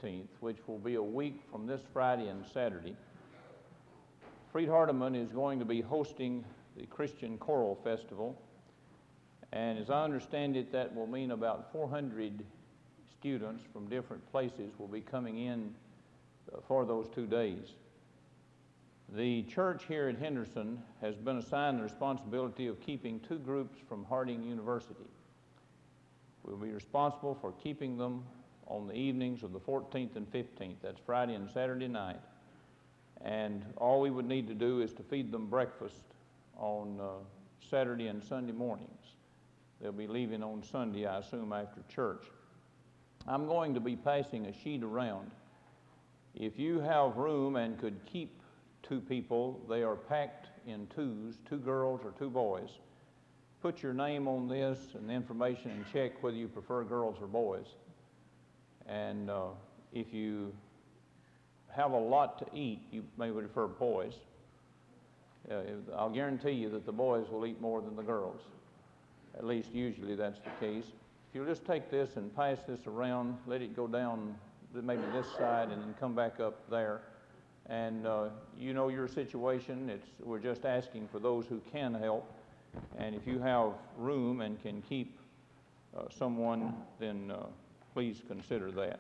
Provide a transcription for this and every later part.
15th, which will be a week from this Friday and Saturday, Freed-Hardeman is going to be hosting the Christian Choral Festival, and as I understand it, that will mean about 400 students from different places will be coming in for those 2 days. The church here at Henderson has been assigned the responsibility of keeping 2 groups from Harding University. We'll be responsible for keeping them on the evenings of the 14th and 15th. That's Friday and Saturday night. And all we would need to do is to feed them breakfast on Saturday and Sunday mornings. They'll be leaving on Sunday, I assume, after church. I'm going to be passing a sheet around. If you have room and could keep 2 people, they are packed in 2s, 2 girls or 2 boys. Put your name on this and the information and check whether you prefer girls or boys. And if you have a lot to eat, you may prefer boys. I'll guarantee you that the boys will eat more than the girls. At least usually that's the case. If you'll just take this and pass this around, let it go down maybe this side and then come back up there. And you know your situation. We're just asking for those who can help. And if you have room and can keep someone, then please consider that.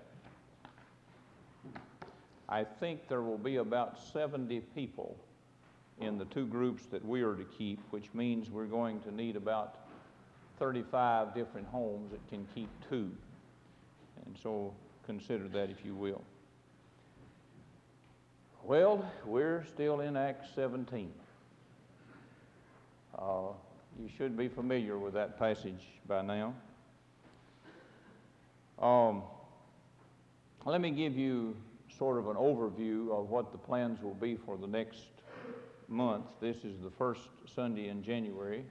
I think there will be about 70 people in the 2 groups that we are to keep, which means we're going to need about 35 different homes that can keep 2. And so consider that if you will. Well, we're still in Acts 17. You should be familiar with that passage by now. Let me give you sort of an overview of what the plans will be for the next month. This is the first Sunday in January.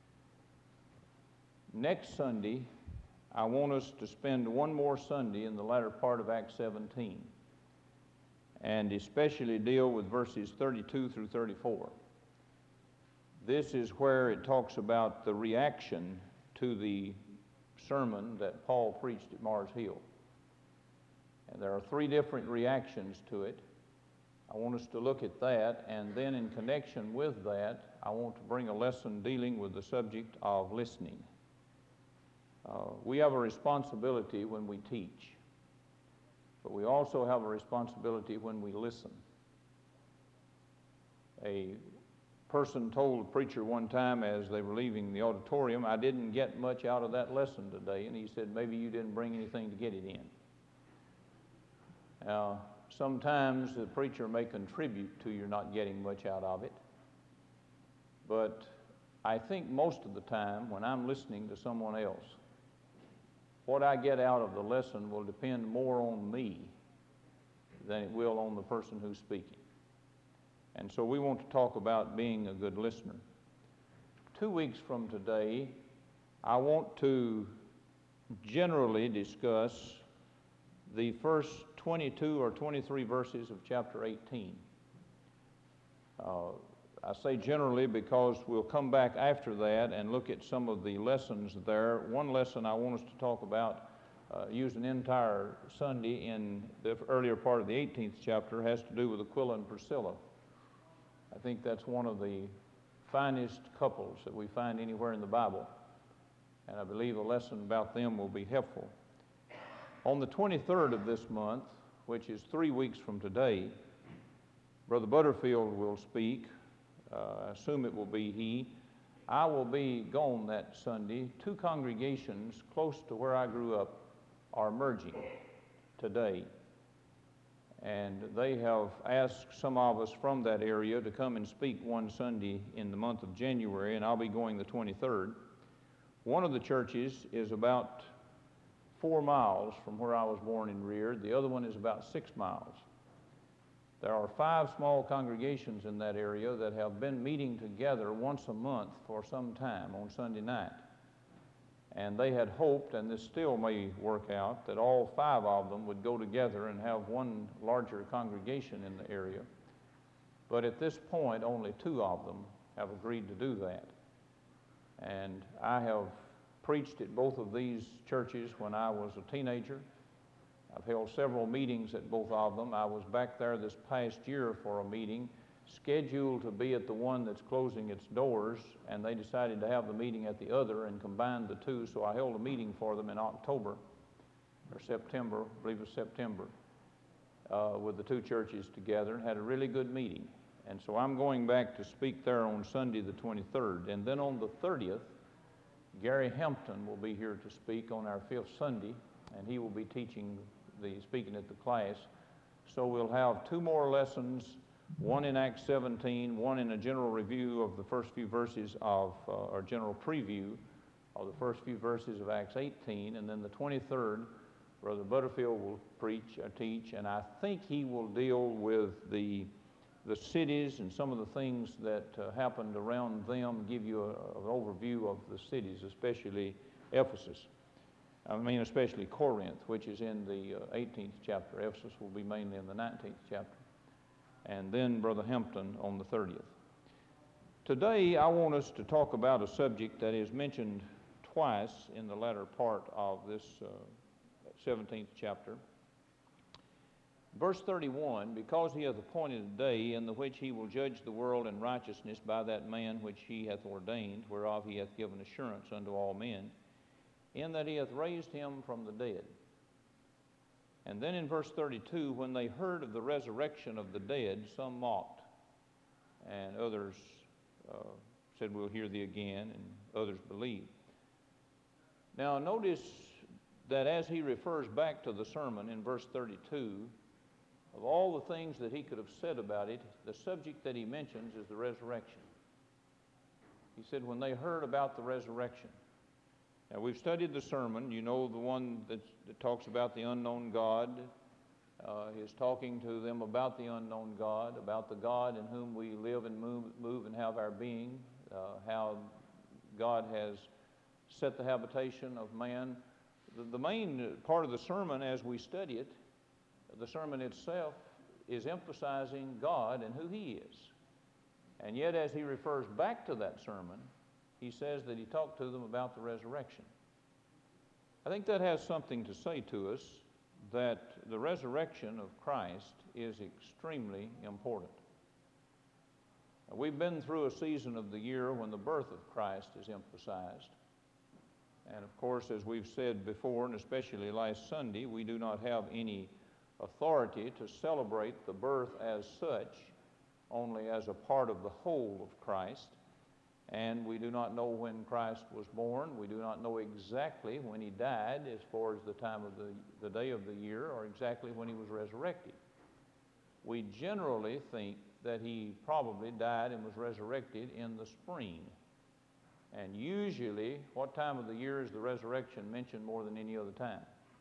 Next Sunday, I want us to spend one more Sunday in the latter part of Acts 17, and especially deal with verses 32 through 34. This is where it talks about the reaction to the sermon that Paul preached at Mars Hill. And there are 3 different reactions to it. I want us to look at that, and then in connection with that, I want to bring a lesson dealing with the subject of listening. We have a responsibility when we teach, but we also have a responsibility when we listen. A person told a preacher one time as they were leaving the auditorium, "I didn't get much out of that lesson today," and he said, "Maybe you didn't bring anything to get it in." Now, sometimes the preacher may contribute to your not getting much out of it, but I think most of the time when I'm listening to someone else, what I get out of the lesson will depend more on me than it will on the person who's speaking. And so we want to talk about being a good listener. 2 weeks from today, I want to generally discuss the first 22 or 23 verses of chapter 18. I say generally because we'll come back after that and look at some of the lessons there. One lesson I want us to talk about, use an entire Sunday in the earlier part of the 18th chapter, has to do with Aquila and Priscilla. I think that's one of the finest couples that we find anywhere in the Bible, and I believe a lesson about them will be helpful. On the 23rd of this month, which is 3 weeks from today, Brother Butterfield will speak. I assume it will be he. I will be gone that Sunday. 2 congregations close to where I grew up are merging today. And they have asked some of us from that area to come and speak one Sunday in the month of January, and I'll be going the 23rd. One of the churches is about 4 miles from where I was born and reared. The other one is about 6 miles. There are 5 small congregations in that area that have been meeting together once a month for some time on Sunday night. And they had hoped, and this still may work out, that all 5 of them would go together and have one larger congregation in the area. But at this point, only 2 of them have agreed to do that. And I have preached at both of these churches when I was a teenager, I've held several meetings at both of them. I was back there this past year for a meeting, scheduled to be at the one that's closing its doors, and they decided to have the meeting at the other and combined the two, so I held a meeting for them in October or September, I believe it was September, with the two churches together, and had a really good meeting. And so I'm going back to speak there on Sunday the 23rd. And then on the 30th, Gary Hampton will be here to speak on our 5th Sunday, and he will be speaking at the class. So we'll have two more lessons, one in Acts 17, one in a general review of the first few verses of, or general preview of the first few verses of Acts 18, and then the 23rd, Brother Butterfield will teach, and I think he will deal with the cities and some of the things that happened around them, give you an overview of the cities, especially Ephesus. Especially Corinth, which is in the 18th chapter. Ephesus will be mainly in the 19th chapter. And then Brother Hampton on the 30th. Today, I want us to talk about a subject that is mentioned twice in the latter part of this 17th chapter. Verse 31, because he hath appointed a day in the which he will judge the world in righteousness by that man which he hath ordained, whereof he hath given assurance unto all men, in that he hath raised him from the dead. And then in verse 32, when they heard of the resurrection of the dead, some mocked, and others said, we'll hear thee again, and others believed. Now notice that as he refers back to the sermon in verse 32, of all the things that he could have said about it, the subject that he mentions is the resurrection. He said, when they heard about the resurrection. Now, we've studied the sermon. You know the one that talks about the unknown God. He's talking to them about the unknown God, about the God in whom we live and move and have our being, how God has set the habitation of man. The main part of the sermon as we study it, the sermon itself, is emphasizing God and who He is. And yet as he refers back to that sermon, he says that he talked to them about the resurrection. I think that has something to say to us, that the resurrection of Christ is extremely important. We've been through a season of the year when the birth of Christ is emphasized. And of course, as we've said before, and especially last Sunday, we do not have any authority to celebrate the birth as such, only as a part of the whole of Christ. And we do not know when Christ was born. We do not know exactly when he died as far as the time of the day of the year, or exactly when he was resurrected. We generally think that he probably died and was resurrected in the spring. And usually, what time of the year is the resurrection mentioned more than any other time?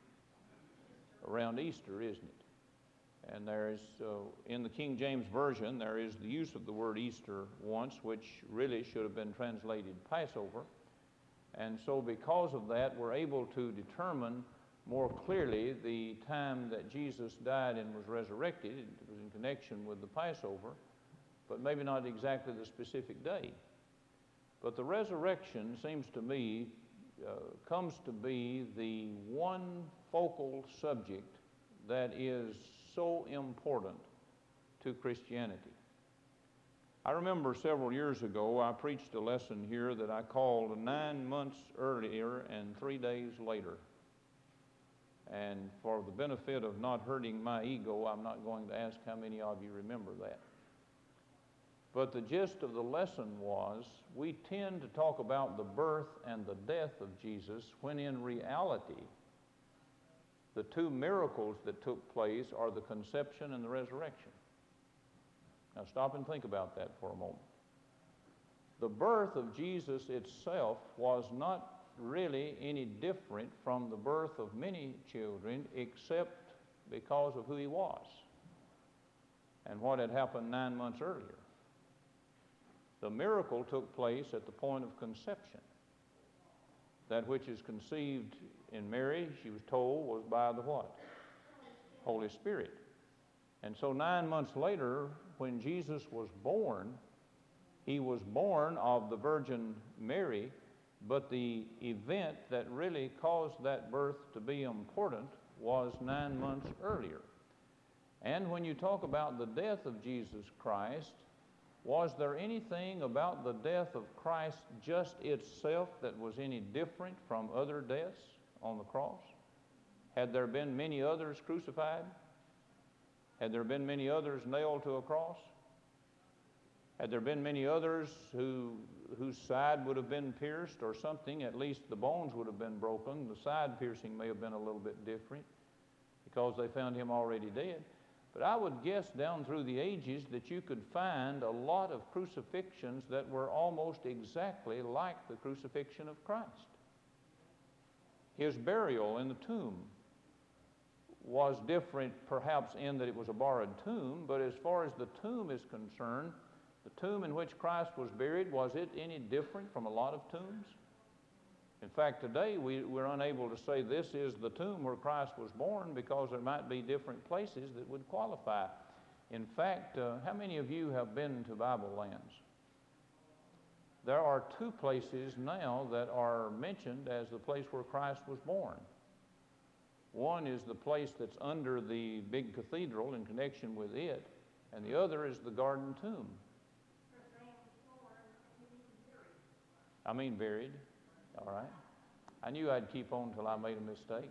Around Easter, isn't it? And there is, in the King James Version, there is the use of the word Easter once, which really should have been translated Passover. And so because of that, we're able to determine more clearly the time that Jesus died and was resurrected. It was in connection with the Passover, but maybe not exactly the specific day. But the resurrection seems to me comes to be the one focal subject that is so important to Christianity. I remember several years ago I preached a lesson here that I called 9 months earlier and 3 days later. And for the benefit of not hurting my ego, I'm not going to ask how many of you remember that. But the gist of the lesson was, we tend to talk about the birth and the death of Jesus, when in reality, the two miracles that took place are the conception and the resurrection. Now stop and think about that for a moment. The birth of Jesus itself was not really any different from the birth of many children, except because of who he was and what had happened 9 months earlier. The miracle took place at the point of conception. That which is conceived in Mary, she was told, was by the what? Holy Spirit. And so 9 months later, when Jesus was born, he was born of the Virgin Mary, But the event that really caused that birth to be important was 9 months earlier. And when you talk about the death of Jesus Christ, was there anything about the death of Christ just itself that was any different from other deaths on the cross? Had there been many others crucified? Had there been many others nailed to a cross? Had there been many others whose side would have been pierced or something? At least the bones would have been broken. The side piercing may have been a little bit different because they found him already dead. But I would guess down through the ages that you could find a lot of crucifixions that were almost exactly like the crucifixion of Christ. His burial in the tomb was different perhaps in that it was a borrowed tomb, but as far as the tomb is concerned, the tomb in which Christ was buried, was it any different from a lot of tombs? In fact, today we're unable to say this is the tomb where Christ was born because there might be different places that would qualify. In fact, how many of you have been to Bible lands? There are 2 places now that are mentioned as the place where Christ was born. One is the place that's under the big cathedral in connection with it, and the other is the garden tomb. I mean buried. All right. I knew I'd keep on till I made a mistake.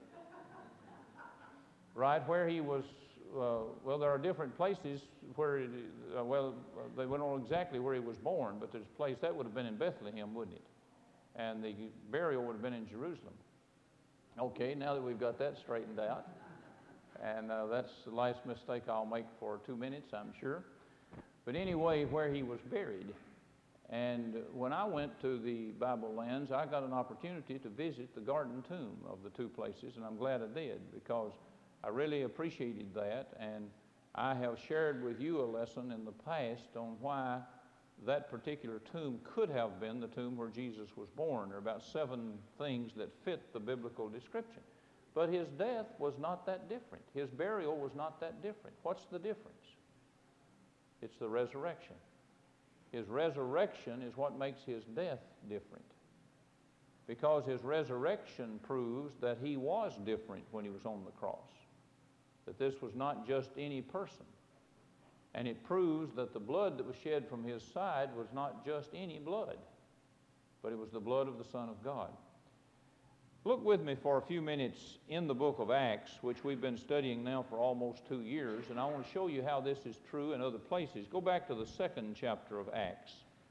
Right where he was, well, there are different places where, they don't know exactly where he was born, but there's a place that would have been in Bethlehem, wouldn't it? And the burial would have been in Jerusalem. Okay, now that we've got that straightened out, and that's the last mistake I'll make for 2 minutes, I'm sure. But anyway, where he was buried. And when I went to the Bible lands, I got an opportunity to visit the garden tomb of the 2 places, and I'm glad I did because I really appreciated that. And I have shared with you a lesson in the past on why that particular tomb could have been the tomb where Jesus was born. There are about 7 things that fit the biblical description. But his death was not that different. His burial was not that different. What's the difference? It's the resurrection. His resurrection is what makes his death different. Because his resurrection proves that he was different when he was on the cross. That this was not just any person. And it proves that the blood that was shed from his side was not just any blood, but it was the blood of the Son of God. Look with me for a few minutes in the book of Acts, which we've been studying now for almost 2 years, and I want to show you how this is true in other places. Go back to the 2nd chapter of Acts.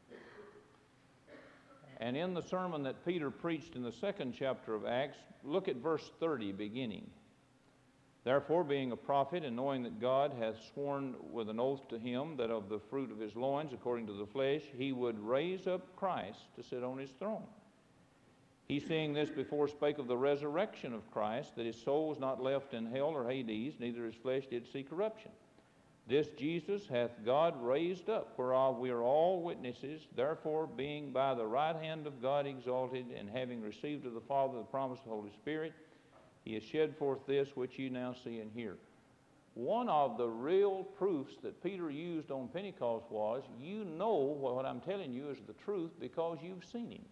And in the sermon that Peter preached in the 2nd chapter of Acts, look at verse 30 beginning. Therefore, being a prophet, and knowing that God hath sworn with an oath to him that of the fruit of his loins, according to the flesh, he would raise up Christ to sit on his throne. He, seeing this before, spake of the resurrection of Christ, that his soul was not left in hell or Hades, neither his flesh did see corruption. This Jesus hath God raised up, whereof we are all witnesses. Therefore, being by the right hand of God exalted, and having received of the Father the promise of the Holy Spirit, he has shed forth this which you now see and hear. One of the real proofs that Peter used on Pentecost was, you know what I'm telling you is the truth because you've seen him.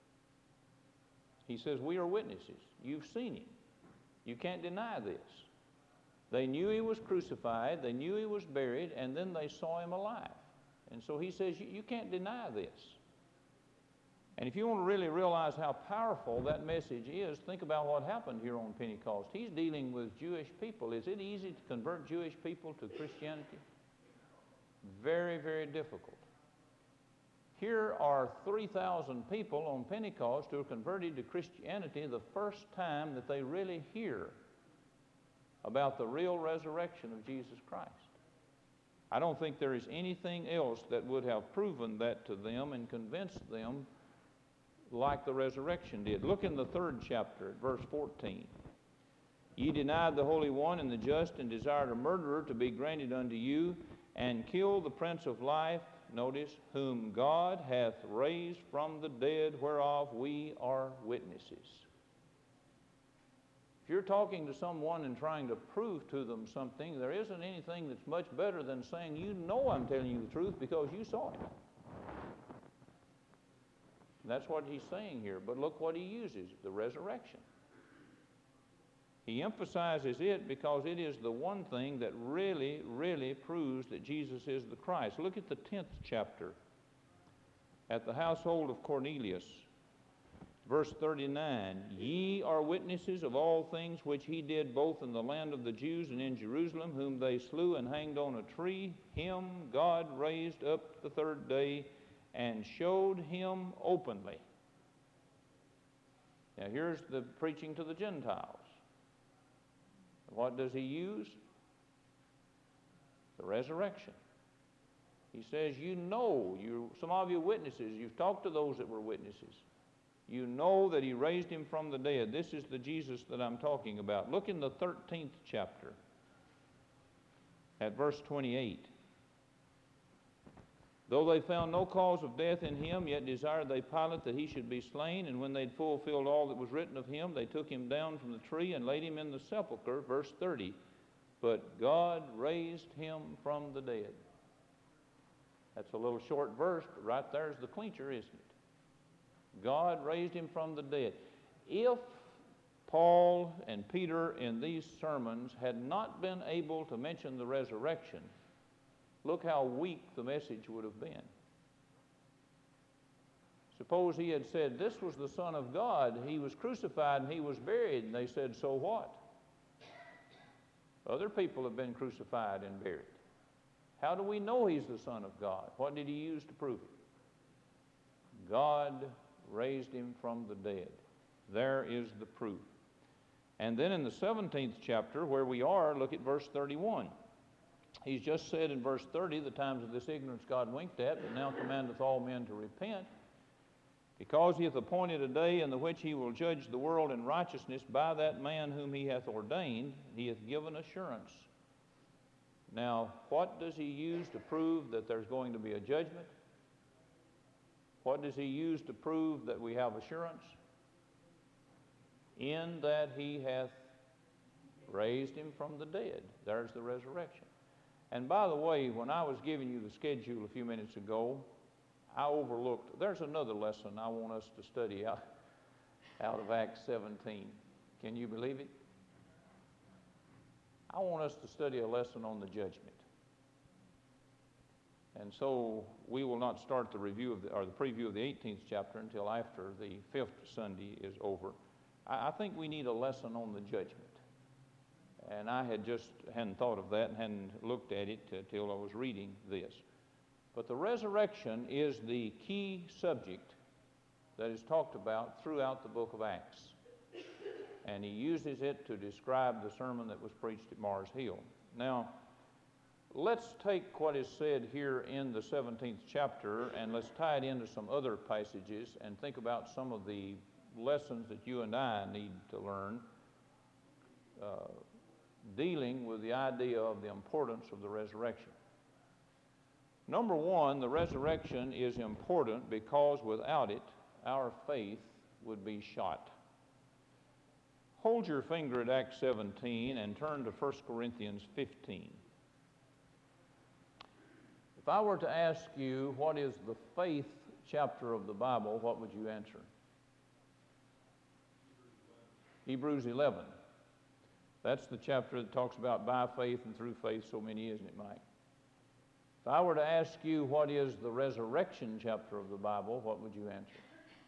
He says, we are witnesses. You've seen him. You can't deny this. They knew he was crucified, they knew he was buried, and then they saw him alive. And so he says, you can't deny this. And if you want to really realize how powerful that message is, think about what happened here on Pentecost. He's dealing with Jewish people. Is it easy to convert Jewish people to Christianity? Very, very difficult. Here are 3,000 people on Pentecost who are converted to Christianity the first time that they really hear about the real resurrection of Jesus Christ. I don't think there is anything else that would have proven that to them and convinced them like the resurrection did. Look in the 3rd chapter, verse 14. Ye denied the Holy One and the just, and desired a murderer to be granted unto you, and killed the Prince of Life, notice, whom God hath raised from the dead, whereof we are witnesses. If you're talking to someone and trying to prove to them something, there isn't anything that's much better than saying, you know I'm telling you the truth because you saw it. And that's what he's saying here. But look what he uses, the resurrection. He emphasizes it because it is the one thing that really, really proves that Jesus is the Christ. Look at the 10th chapter. At the household of Cornelius, verse 39, ye are witnesses of all things which he did both in the land of the Jews and in Jerusalem, whom they slew and hanged on a tree. Him God raised up the third day and showed him openly. Now here's the preaching to the Gentiles. What does he use? The resurrection. He says, you know, some of you witnesses, you've talked to those that were witnesses. You know that he raised him from the dead. This is the Jesus that I'm talking about. Look in the 13th chapter at verse 28. Though they found no cause of death in him, yet desired they Pilate that he should be slain. And when they'd fulfilled all that was written of him, they took him down from the tree and laid him in the sepulchre. Verse 30. But God raised him from the dead. That's a little short verse, but right there's the clincher, isn't it? God raised him from the dead. If Paul and Peter in these sermons had not been able to mention the resurrection, look how weak the message would have been. Suppose he had said, this was the Son of God, he was crucified and he was buried, and they said, so what? Other people have been crucified and buried. How do we know he's the Son of God? What did he use to prove it? God raised him from the dead. There is the proof. And then in the 17th chapter, where we are, look at verse 31. He's just said in verse 30, the times of this ignorance God winked at, but now commandeth all men to repent, because he hath appointed a day in the which he will judge the world in righteousness by that man whom he hath ordained. He hath given assurance. Now, what does he use to prove that there's going to be a judgment? What does he use to prove that we have assurance? In that he hath raised him from the dead. There's the resurrection. And by the way, when I was giving you the schedule a few minutes ago, I overlooked, there's another lesson I want us to study out of Acts 17. Can you believe it? I want us to study a lesson on the judgment. And so we will not start the review of the preview of the 18th chapter until after the 5th Sunday is over. I think we need a lesson on the judgment. And I hadn't thought of that and hadn't looked at it till I was reading this. But the resurrection is the key subject that is talked about throughout the book of Acts. And he uses it to describe the sermon that was preached at Mars Hill. Now, let's take what is said here in the 17th chapter and let's tie it into some other passages and think about some of the lessons that you and I need to learn dealing with the idea of the importance of the resurrection. Number one, the resurrection is important because without it, our faith would be shot. Hold your finger at Acts 17 and turn to 1 Corinthians 15. If I were to ask you what is the faith chapter of the Bible, what would you answer? Hebrews 11. That's the chapter that talks about by faith and through faith so many, isn't it, Mike? If I were to ask you what is the resurrection chapter of the Bible, what would you answer?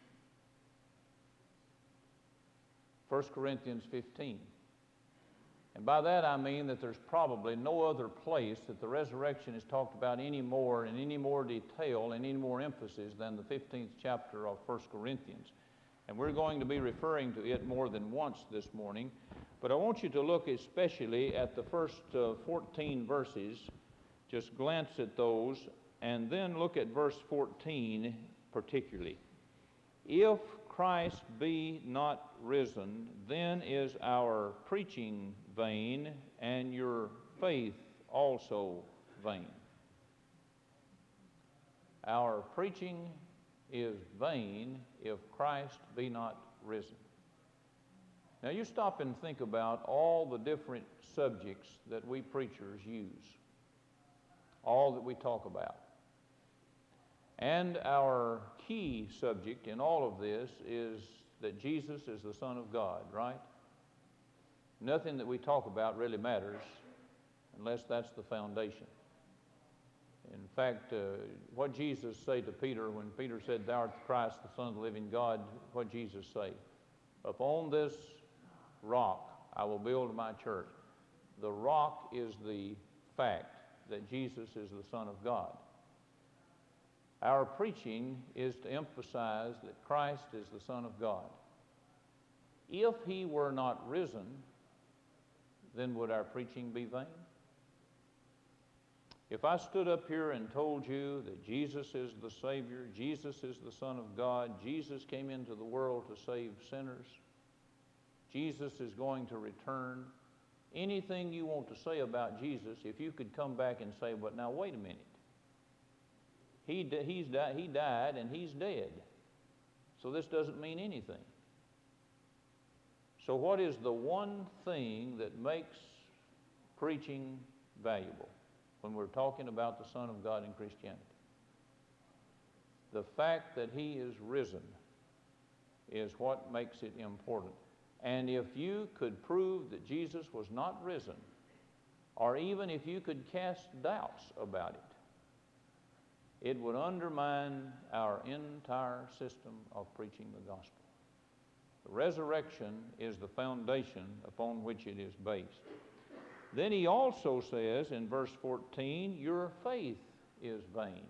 1 Corinthians 15. And by that I mean that there's probably no other place that the resurrection is talked about any more in any more detail and any more emphasis than the 15th chapter of 1 Corinthians. And we're going to be referring to it more than once this morning. But I want you to look especially at the first 14 verses. Just glance at those and then look at verse 14 particularly. If Christ be not risen, then is our preaching vain, and your faith also vain. Our preaching is vain if Christ be not risen. Now you stop and think about all the different subjects that we preachers use, all that we talk about. And our key subject in all of this is that Jesus is the Son of God, right? Nothing that we talk about really matters unless that's the foundation. In fact, what Jesus said to Peter when Peter said, "Thou art the Christ, the Son of the living God," what Jesus say? "Upon this rock I will build my church." The rock is the fact that Jesus is the Son of God. Our preaching is to emphasize that Christ is the Son of God. If he were not risen, then would our preaching be vain? If I stood up here and told you that Jesus is the Savior, Jesus is the Son of God, Jesus came into the world to save sinners, Jesus is going to return, anything you want to say about Jesus, if you could come back and say, "But now wait a minute. He died and he's dead. So this doesn't mean anything." So what is the one thing that makes preaching valuable when we're talking about the Son of God in Christianity? The fact that he is risen is what makes it important. And if you could prove that Jesus was not risen, or even if you could cast doubts about it, it would undermine our entire system of preaching the gospel. The resurrection is the foundation upon which it is based. Then he also says in verse 14, "Your faith is vain."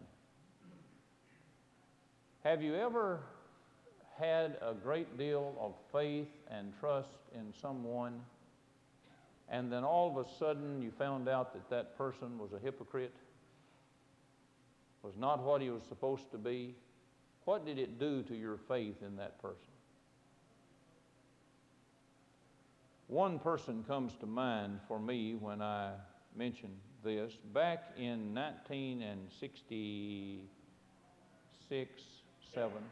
Have you ever had a great deal of faith and trust in someone, and then all of a sudden you found out that that person was a hypocrite, was not what he was supposed to be? What did it do to your faith in that person? One person comes to mind for me when I mention this. Back in 1966, 7,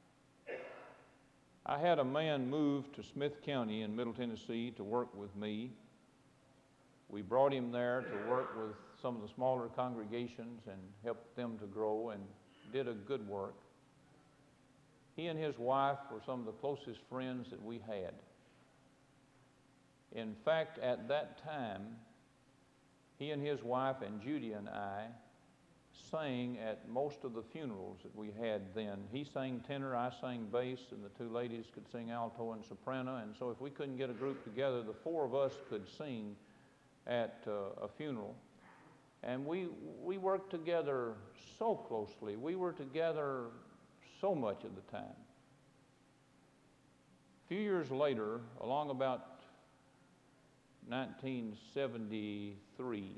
I had a man move to Smith County in Middle Tennessee to work with me. We brought him there to work with some of the smaller congregations and helped them to grow, and did a good work. He and his wife were some of the closest friends that we had. In fact, at that time, he and his wife and Judy and I sang at most of the funerals that we had then. He sang tenor, I sang bass, and the two ladies could sing alto and soprano. And so if we couldn't get a group together, the four of us could sing at a funeral. And we worked together so closely. We were together so much of the time. A few years later, along about 1973,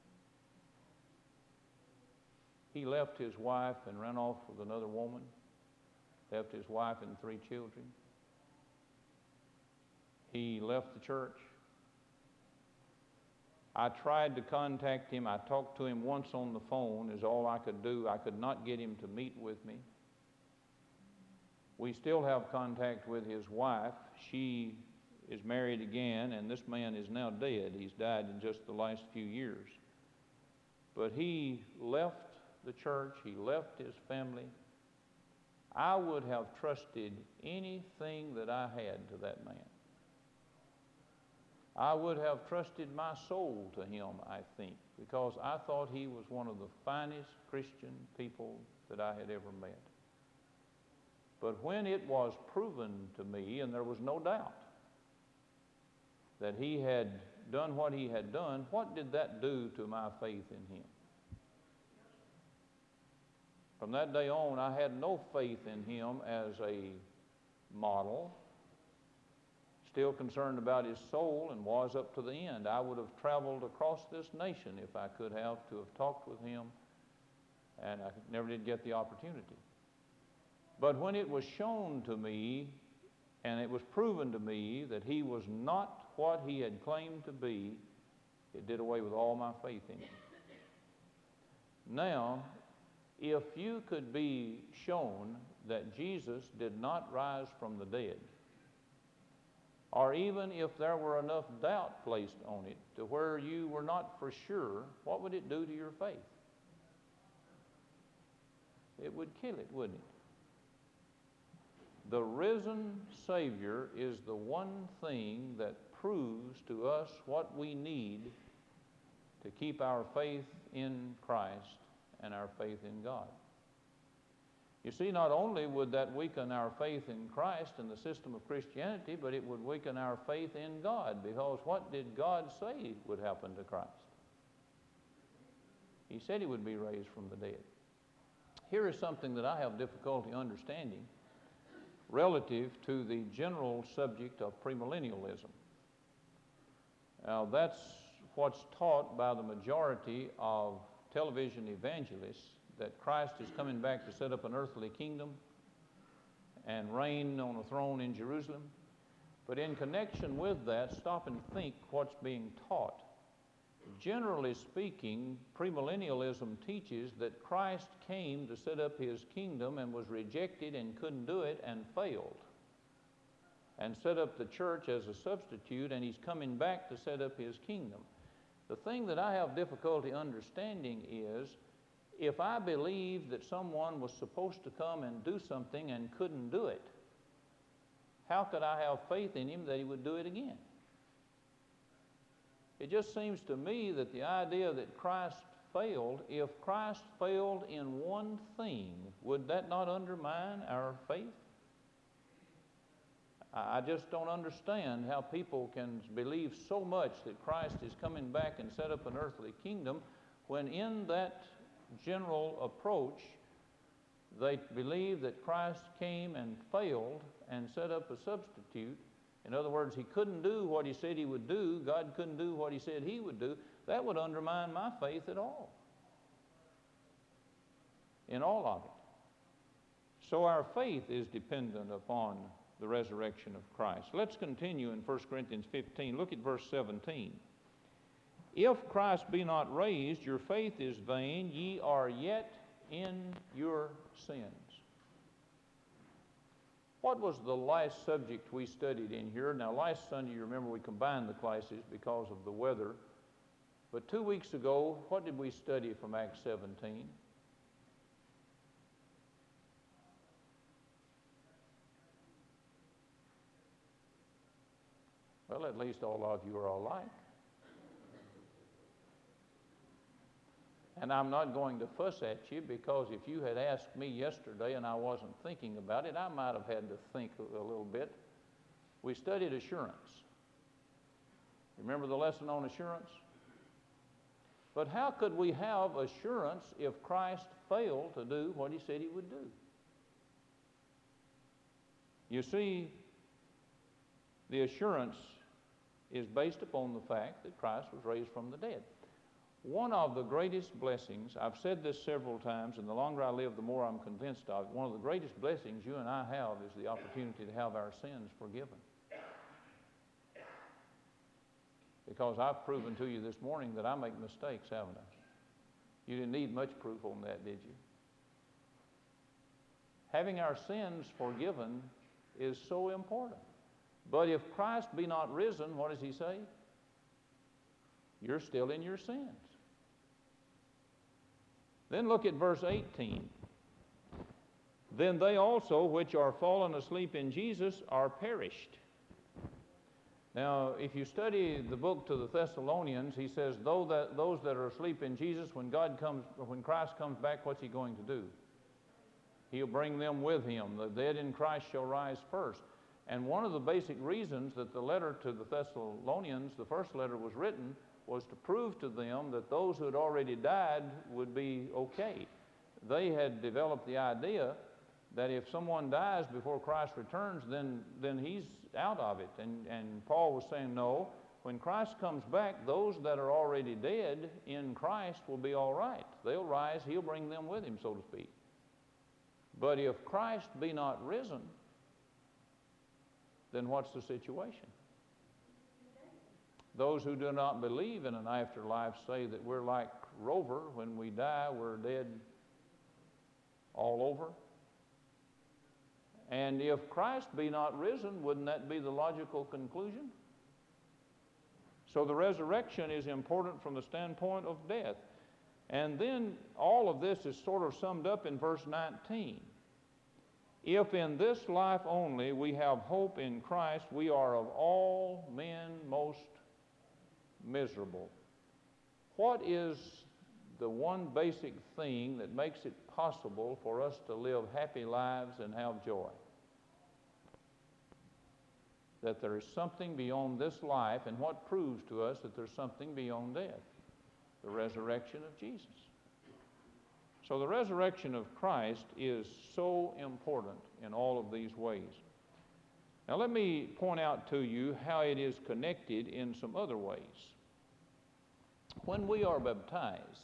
he left his wife and ran off with another woman, left his wife and 3 children. He left the church. I tried to contact him. I talked to him once on the phone is all I could do. I could not get him to meet with me. We still have contact with his wife. She is married again, and this man is now dead. He's died in just the last few years. But he left the church. He left his family. I would have trusted anything that I had to that man. I would have trusted my soul to him, I think, because I thought he was one of the finest Christian people that I had ever met. But when it was proven to me, and there was no doubt that he had done what he had done, what did that do to my faith in him? From that day on, I had no faith in him as a model. Still concerned about his soul, and was up to the end. I would have traveled across this nation if I could have to have talked with him, and I never did get the opportunity. But when it was shown to me, and it was proven to me that he was not what he had claimed to be, it did away with all my faith in him. Now, if you could be shown that Jesus did not rise from the dead, or even if there were enough doubt placed on it to where you were not for sure, what would it do to your faith? It would kill it, wouldn't it? The risen Savior is the one thing that proves to us what we need to keep our faith in Christ and our faith in God. You see, not only would that weaken our faith in Christ and the system of Christianity, but it would weaken our faith in God, because what did God say would happen to Christ? He said He would be raised from the dead. Here is something that I have difficulty understanding relative to the general subject of premillennialism. Now, that's what's taught by the majority of television evangelists, that Christ is coming back to set up an earthly kingdom and reign on a throne in Jerusalem. But in connection with that, stop and think what's being taught. Generally speaking, premillennialism teaches that Christ came to set up His kingdom and was rejected and couldn't do it and failed, and set up the church as a substitute, and He's coming back to set up His kingdom. The thing that I have difficulty understanding is, if I believe that someone was supposed to come and do something and couldn't do it, how could I have faith in Him that He would do it again? It just seems to me that the idea that Christ failed, if Christ failed in one thing, would that not undermine our faith? I just don't understand how people can believe so much that Christ is coming back and set up an earthly kingdom, when in that general approach they believe that Christ came and failed and set up a substitute. In other words, He couldn't do what He said He would do. God couldn't do what He said He would do. That would undermine my faith at all, in all of it. So our faith is dependent upon the resurrection of Christ. Let's continue in 1 Corinthians 15. Look at verse 17. If Christ be not raised, your faith is vain, ye are yet in your sins. What was the last subject we studied in here? Now, last Sunday, you remember, we combined the classes because of the weather. But 2 weeks ago, what did we study from Acts 17? Well, at least all of you are alike. And I'm not going to fuss at you, because if you had asked me yesterday and I wasn't thinking about it, I might have had to think a little bit. We studied assurance. Remember the lesson on assurance? But how could we have assurance if Christ failed to do what He said He would do? You see, the assurance is based upon the fact that Christ was raised from the dead. One of the greatest blessings, I've said this several times, and the longer I live, the more I'm convinced of it, one of the greatest blessings you and I have is the opportunity to have our sins forgiven. Because I've proven to you this morning that I make mistakes, haven't I? You didn't need much proof on that, did you? Having our sins forgiven is so important. But if Christ be not risen, what does He say? You're still in your sins. Then look at verse 18. Then they also which are fallen asleep in Jesus are perished. Now, if you study the book to the Thessalonians, he says, those that are asleep in Jesus, when Christ comes back, what's He going to do? He'll bring them with Him. The dead in Christ shall rise first. And one of the basic reasons that the letter to the Thessalonians, the first letter, was written was to prove to them that those who had already died would be okay. They had developed the idea that if someone dies before Christ returns, then he's out of it. And Paul was saying, no, when Christ comes back, those that are already dead in Christ will be all right. They'll rise, He'll bring them with Him, so to speak. But if Christ be not risen, then what's the situation? Those who do not believe in an afterlife say that we're like Rover. When we die, we're dead all over. And if Christ be not risen, wouldn't that be the logical conclusion? So the resurrection is important from the standpoint of death. And then all of this is sort of summed up in verse 19. If in this life only we have hope in Christ, we are of all men most miserable. What is the one basic thing that makes it possible for us to live happy lives and have joy? That there is something beyond this life, and what proves to us that there's something beyond death? The resurrection of Jesus. So the resurrection of Christ is so important in all of these ways. Now let me point out to you how it is connected in some other ways. When we are baptized,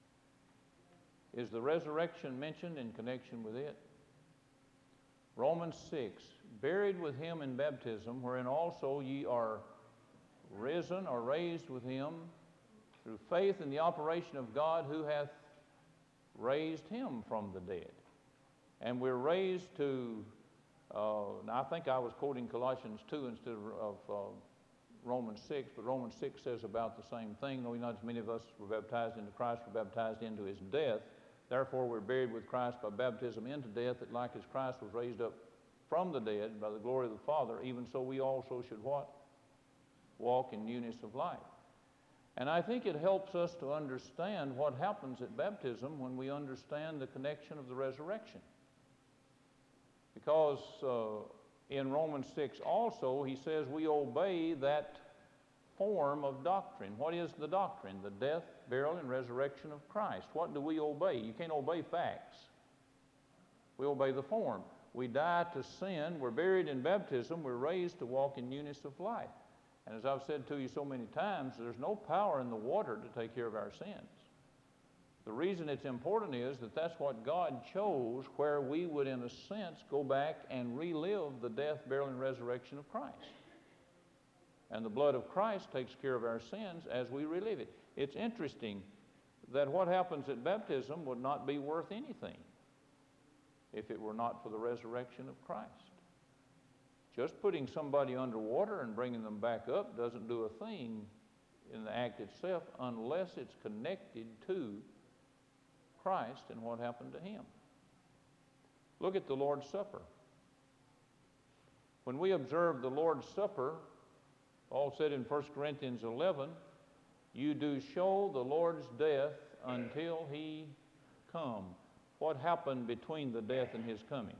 is the resurrection mentioned in connection with it? Romans 6, buried with him in baptism, wherein also ye are risen or raised with him through faith in the operation of God who hath raised him from the dead. And we're raised to, now I think I was quoting Colossians 2 instead of Romans 6, but Romans 6 says about the same thing. Though not as many of us were baptized into Christ, were baptized into his death. Therefore we're buried with Christ by baptism into death, that like as Christ was raised up from the dead by the glory of the Father, even so we also should what? Walk in newness of life. And I think it helps us to understand what happens at baptism when we understand the connection of the resurrection. Because in Romans 6 also, he says we obey that form of doctrine. What is the doctrine? The death, burial, and resurrection of Christ. What do we obey? You can't obey facts. We obey the form. We die to sin. We're buried in baptism. We're raised to walk in newness of life. And as I've said to you so many times, there's no power in the water to take care of our sins. The reason it's important is that that's what God chose, where we would, in a sense, go back and relive the death, burial, and resurrection of Christ. And the blood of Christ takes care of our sins as we relive it. It's interesting that what happens at baptism would not be worth anything if it were not for the resurrection of Christ. Just putting somebody underwater and bringing them back up doesn't do a thing in the act itself unless it's connected to Christ and what happened to him. Look at the Lord's Supper. When we observe the Lord's Supper, Paul said in 1 Corinthians 11, you do show the Lord's death until he come. What happened between the death and his coming?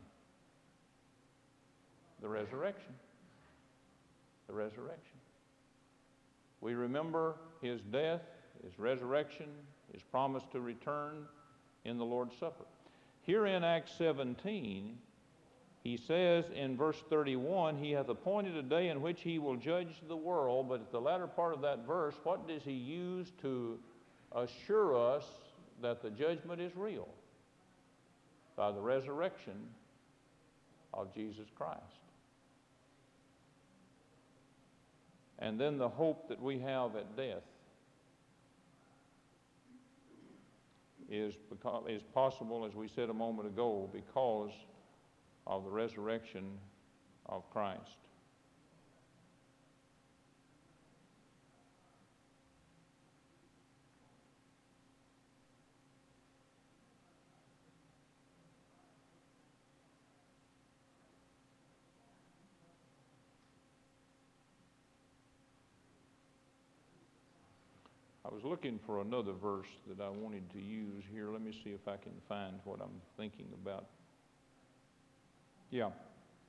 The resurrection. The resurrection. We remember his death, his resurrection, his promise to return in the Lord's Supper. Here in Acts 17, he says in verse 31, he hath appointed a day in which he will judge the world. But at the latter part of that verse, what does he use to assure us that the judgment is real? By the resurrection of Jesus Christ. And then the hope that we have at death is possible, as we said a moment ago, because of the resurrection of Christ. I was looking for another verse that I wanted to use here. Let me see if I can find what I'm thinking about. Yeah.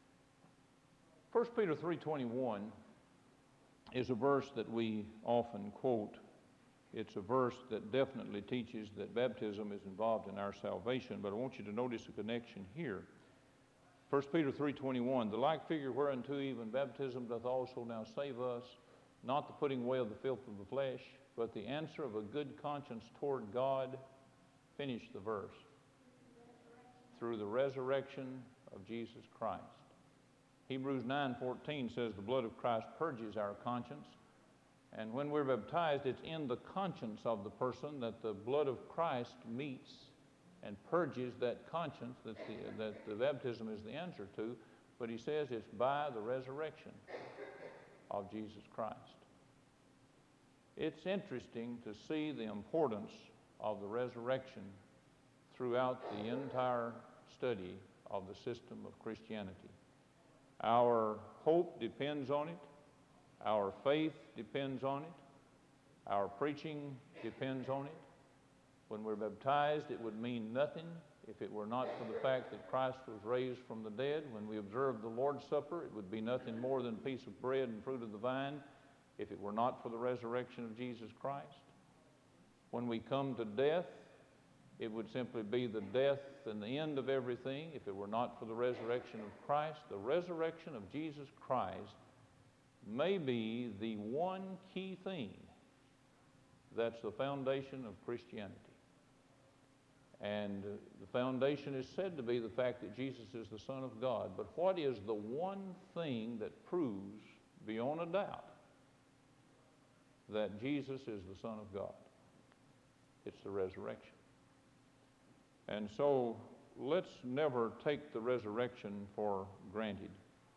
1 Peter 3:21 is a verse that we often quote. It's a verse that definitely teaches that baptism is involved in our salvation, but I want you to notice a connection here. 1 Peter 3:21, the like figure whereunto even baptism doth also now save us, not the putting away of the filth of the flesh, but the answer of a good conscience toward God. Finish the verse. Through the resurrection of Jesus Christ. Hebrews 9:14 says the blood of Christ purges our conscience. And when we're baptized, it's in the conscience of the person that the blood of Christ meets and purges that conscience that the baptism is the answer to. But he says it's by the resurrection of Jesus Christ. It's interesting to see the importance of the resurrection throughout the entire study of the system of Christianity. Our hope depends on it. Our faith depends on it. Our preaching depends on it. When we're baptized, it would mean nothing if it were not for the fact that Christ was raised from the dead. When we observe the Lord's Supper, it would be nothing more than a piece of bread and fruit of the vine if it were not for the resurrection of Jesus Christ. When we come to death, it would simply be the death and the end of everything if it were not for the resurrection of Christ. The resurrection of Jesus Christ may be the one key thing that's the foundation of Christianity. And the foundation is said to be the fact that Jesus is the Son of God. But what is the one thing that proves beyond a doubt that Jesus is the Son of God? It's the resurrection. And so let's never take the resurrection for granted.